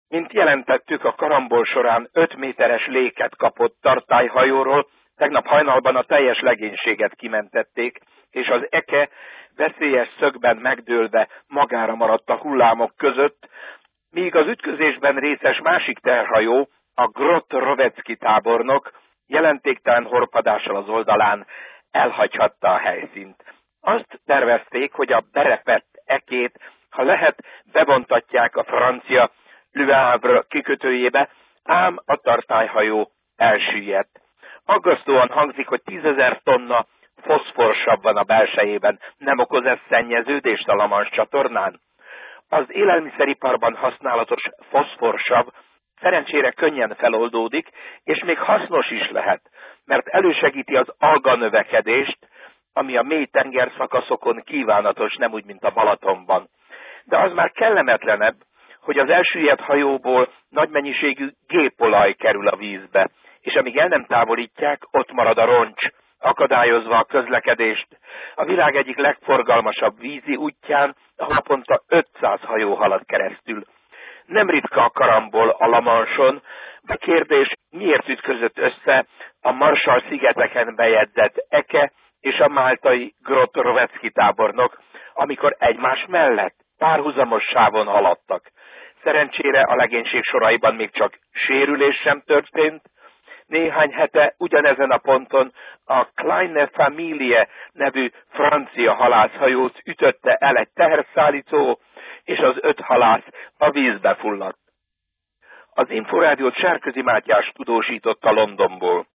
Mint jelentettük, a karambol során 5 méteres léket kapott tartályhajóról, tegnap hajnalban a teljes legénységet kimentették, és az Eke veszélyes szögben megdőlve magára maradt a hullámok között, míg az ütközésben részes másik terhajó, a Grotrovecki tábornok jelentéktelen horpadással az oldalán elhagyhatta a helyszínt. Azt tervezték, hogy a berepett Ekét, ha lehet, bevontatják a francia Le Havre kikötőjébe, ám a tartályhajó elsüllyedt. Aggasztóan hangzik, hogy 10 000 tonna foszforsav van a belsejében. Nem okoz ez szennyeződést a La Manche csatornán? Az élelmiszeriparban használatos foszforsav szerencsére könnyen feloldódik, és még hasznos is lehet, mert elősegíti az alga növekedést, ami a mély tengerszakaszokon kívánatos, nem úgy, mint a Balatonban. De az már kellemetlenebb, hogy az elsüllyedt hajóból nagy mennyiségű gépolaj kerül a vízbe, és amíg el nem távolítják, ott marad a roncs, akadályozva a közlekedést a világ egyik legforgalmasabb vízi útján, ahol naponta 500 hajó halad keresztül. Nem ritka a karambol a La Manche-on, de kérdés, miért ütközött össze a Marshall-szigeteken bejegyzett Eke és a máltai Grotrovecki tábornok, amikor egymás mellett párhuzamos sávon haladtak. Szerencsére a legénység soraiban még csak sérülés sem történt. Néhány hete ugyanezen a ponton a Kleine Familie nevű francia halászhajót ütötte el egy teherszállító, és az 5 halász a vízbe fulladt. Az Inforádiót Sárközi Mátyás tudósította Londonból.